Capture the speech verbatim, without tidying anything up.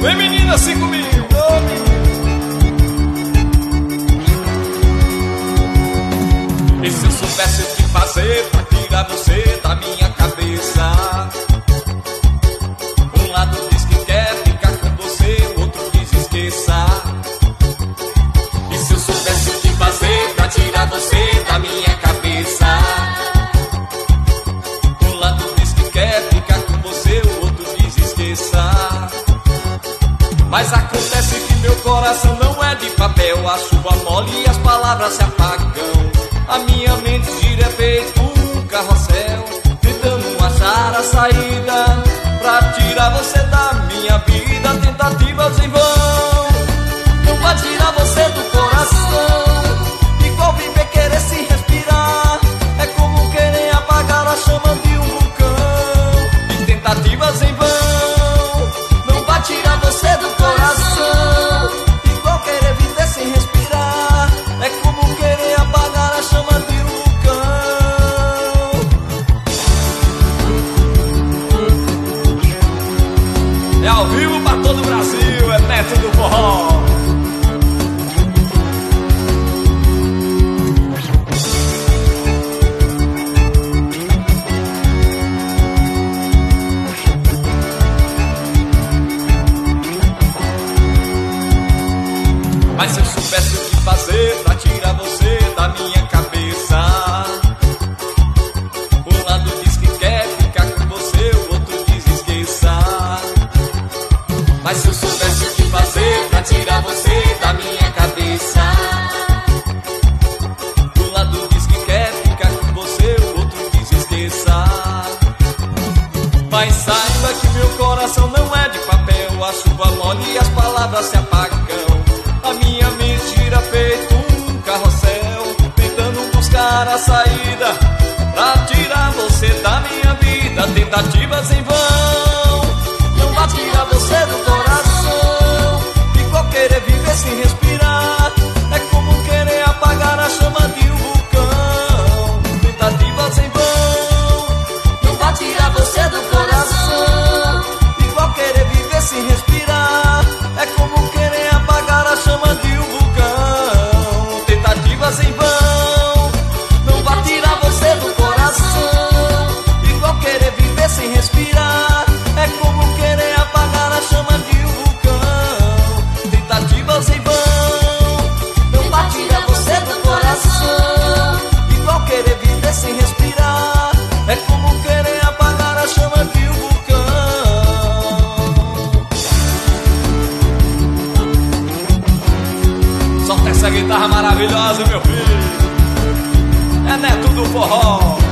Vem menina, assim comigo. Oh, menina. E se eu soubesse o que fazer pra tirar você da minha cabeça? Um lado diz que quer ficar com você, o outro diz esqueça. E se eu soubesse o que fazer pra tirar você da minha cabeça? Um lado diz que quer ficar com você, o outro diz esqueça. Mas acontece que meu coração não é de papel, a chuva mole e as palavras se apagam. A minha mente gira feito um carrossel, tentando achar a saída pra tirar você da minha vida. Tentativas em vão, não vai tirar você do coração. Igual viver, querer se respirar, é como querer apagar a chama de um vulcão. E tentativas em vão, não vai tirar você do coração. Igual querer viver sem respirar, é como querer apagar a chama de um vulcão. É ao vivo pra todo o Brasil, é Neto do Forró. Mas se eu soubesse o que fazer pra tirar você da minha cabeça, um lado diz que quer ficar com você, o outro diz esqueça. Mas se eu soubesse o que fazer pra tirar você da minha cabeça, um lado diz que quer ficar com você, o outro diz esqueça. Mas saiba que meu coração não é de papel, a chuva mole e as palavras se apagam. A minha mente gira feito um carrossel, tentando buscar a saída pra tirar você da minha vida. Tentativas em vão, não vai tirar você do coração. Igual querer viver sem respirar, é como querer apagar a chama de um vulcão. Tentativas em vão, não vai tirar você do coração. Igual querer viver sem respirar, é como querer apagar a chama de um vulcão. Tentativas em vão, não vai tirar você do coração. Igual querer viver sem respirar, é como querer apagar a chama de um vulcão. Tentativas em vão, não vai tirar você do coração. Igual querer viver sem respirar, é como querer apagar a chama de um vulcão. Solta essa guitarra maravilhosa, meu filho. É Neto do Forró.